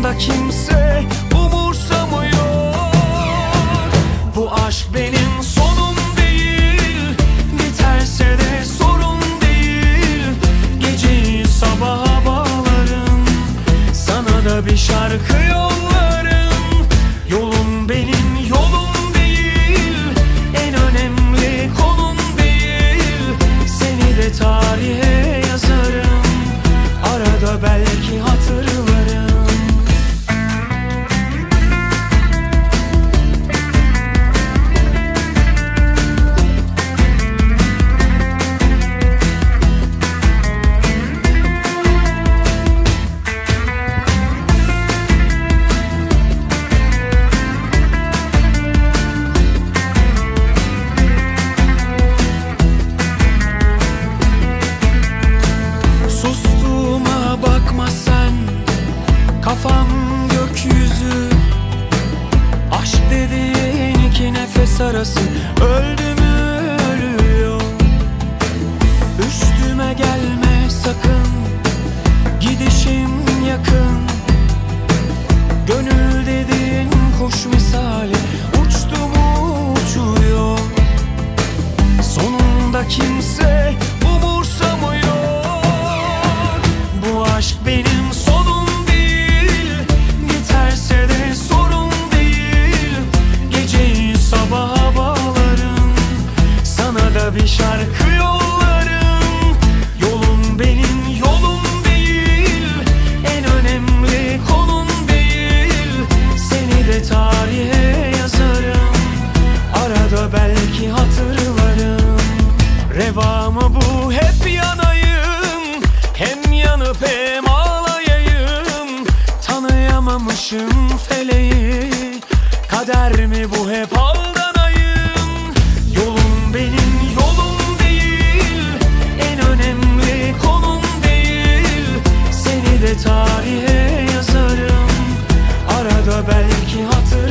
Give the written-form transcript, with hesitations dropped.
Sonunda kimse umursamıyor. Bu aşk benim sonum değil, biterse de sorun değil. Geceyi sabaha bağlarım, sana da bir şarkı yollarım. Yolun benim yolum değil, en önemli konun değil. Seni de tarihe yazarım, arada belki hatırlarım. Sustuğuma bakma sen, kafam gökyüzü. Aşk dediğin iki nefes arası, öldü mü ölüyor. Üstüme gelme sakın, gidişim yakın. Gönül dediğin kuş misali, uçtu mu uçuyor. Sonunda kimse umursamıyor. Bu aşk benim sonum değil, biterse de sorun değil. Geceyi sabaha bağlarım, sana da bir şarkı yollarım. Yolun benim yolum değil, en önemli konun değil. Seni de tarihe yazarım, arada belki hatırlarım. Reva mı bu hep yanayım, hem yanıp hem ağlayayım. Tanıyamamışım feleği, kader mi bu hep aldanayım. Yolun benim yolum değil, en önemli konum değil. Seni de tarihe yazarım, arada belki hatırlarım.